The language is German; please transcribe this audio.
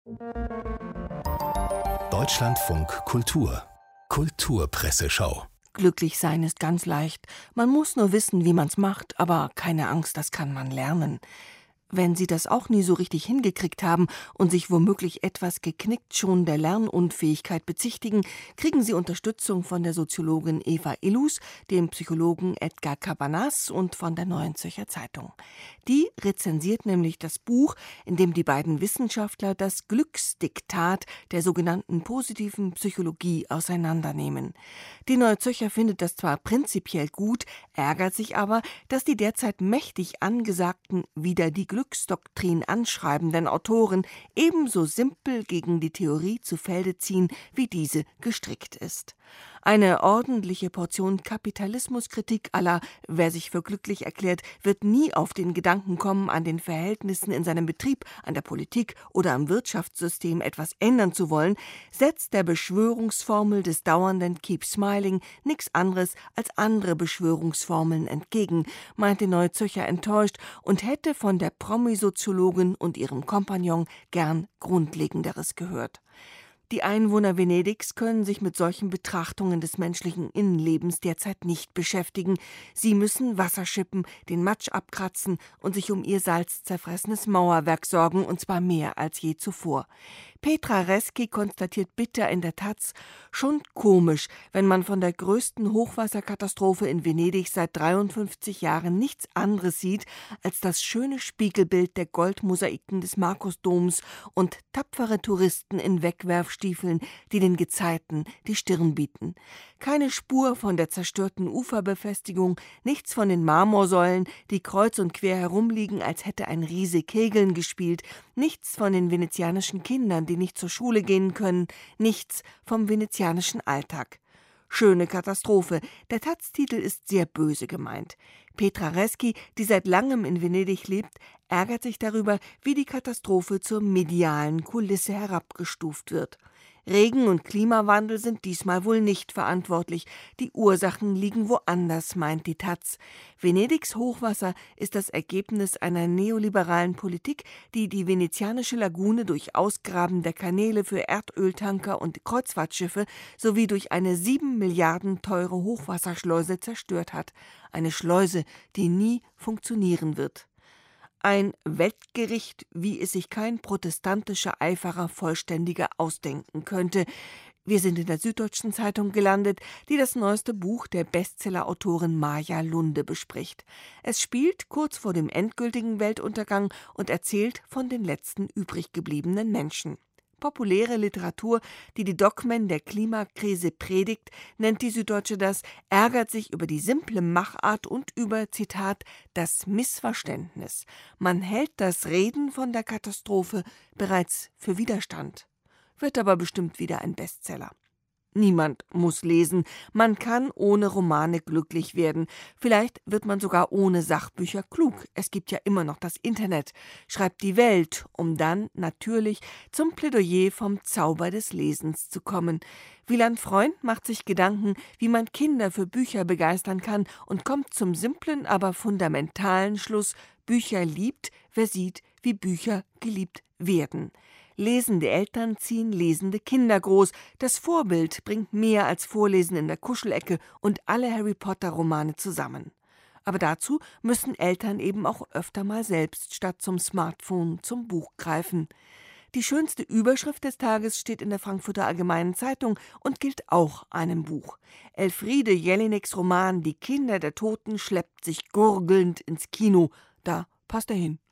Deutschlandfunk Kultur Kulturpresseschau. Glücklich sein ist ganz leicht. Man muss nur wissen, wie man's macht, aber keine Angst, das kann man lernen. Wenn Sie das auch nie so richtig hingekriegt haben und sich womöglich etwas geknickt schon der Lernunfähigkeit bezichtigen, kriegen Sie Unterstützung von der Soziologin Eva Illus, dem Psychologen Edgar Cabanas und von der Neuen Zürcher Zeitung. Die rezensiert nämlich das Buch, in dem die beiden Wissenschaftler das Glücksdiktat der sogenannten positiven Psychologie auseinandernehmen. Die Neue Zürcher findet das zwar prinzipiell gut, ärgert sich aber, dass die derzeit mächtig angesagten wieder die Glücksdoktrin anschreibenden Autoren ebenso simpel gegen die Theorie zu Felde ziehen, wie diese gestrickt ist. Eine ordentliche Portion Kapitalismuskritik à la wer sich für glücklich erklärt, wird nie auf den Gedanken kommen, an den Verhältnissen in seinem Betrieb, an der Politik oder am Wirtschaftssystem etwas ändern zu wollen, setzt der Beschwörungsformel des dauernden Keep Smiling nichts anderes als andere Beschwörungsformeln entgegen, meint die Neue Zürcher enttäuscht und hätte von der Promisoziologin und ihrem Kompagnon gern Grundlegenderes gehört. Die Einwohner Venedigs können sich mit solchen Betrachtungen des menschlichen Innenlebens derzeit nicht beschäftigen. Sie müssen Wasser schippen, den Matsch abkratzen und sich um ihr salzzerfressenes Mauerwerk sorgen, und zwar mehr als je zuvor. Petra Reski konstatiert bitter in der Taz: Schon komisch, wenn man von der größten Hochwasserkatastrophe in Venedig seit 53 Jahren nichts anderes sieht als das schöne Spiegelbild der Goldmosaiken des Markusdoms und tapfere Touristen in Wegwerfstiefeln, die den Gezeiten die Stirn bieten. Keine Spur von der zerstörten Uferbefestigung, nichts von den Marmorsäulen, die kreuz und quer herumliegen, als hätte ein Riese Kegeln gespielt, nichts von den venezianischen Kindern, die nicht zur Schule gehen können, nichts vom venezianischen Alltag. Schöne Katastrophe. Der Taz-Titel ist sehr böse gemeint. Petra Reski, die seit langem in Venedig lebt, ärgert sich darüber, wie die Katastrophe zur medialen Kulisse herabgestuft wird. Regen- und Klimawandel sind diesmal wohl nicht verantwortlich. Die Ursachen liegen woanders, meint die Taz. Venedigs Hochwasser ist das Ergebnis einer neoliberalen Politik, die die venezianische Lagune durch Ausgraben der Kanäle für Erdöltanker und Kreuzfahrtschiffe sowie durch eine 7 Milliarden teure Hochwasserschleuse zerstört hat. Eine Schleuse, die nie funktionieren wird. Ein Weltgericht, wie es sich kein protestantischer Eiferer vollständiger ausdenken könnte. Wir sind in der Süddeutschen Zeitung gelandet, die das neueste Buch der Bestsellerautorin Maja Lunde bespricht. Es spielt kurz vor dem endgültigen Weltuntergang und erzählt von den letzten übrig gebliebenen Menschen. Populäre Literatur, die die Dogmen der Klimakrise predigt, nennt die Süddeutsche das, ärgert sich über die simple Machart und über, Zitat, das Missverständnis. Man hält das Reden von der Katastrophe bereits für Widerstand. Wird aber bestimmt wieder ein Bestseller. Niemand muss lesen. Man kann ohne Romane glücklich werden. Vielleicht wird man sogar ohne Sachbücher klug. Es gibt ja immer noch das Internet, schreibt die Welt, um dann natürlich zum Plädoyer vom Zauber des Lesens zu kommen. Wieland Freund macht sich Gedanken, wie man Kinder für Bücher begeistern kann und kommt zum simplen, aber fundamentalen Schluss: Bücher liebt, wer sieht, wie Bücher geliebt werden. Lesende Eltern ziehen lesende Kinder groß. Das Vorbild bringt mehr als Vorlesen in der Kuschelecke und alle Harry-Potter-Romane zusammen. Aber dazu müssen Eltern eben auch öfter mal selbst statt zum Smartphone zum Buch greifen. Die schönste Überschrift des Tages steht in der Frankfurter Allgemeinen Zeitung und gilt auch einem Buch. Elfriede Jelineks Roman Die Kinder der Toten schleppt sich gurgelnd ins Kino. Da passt er hin.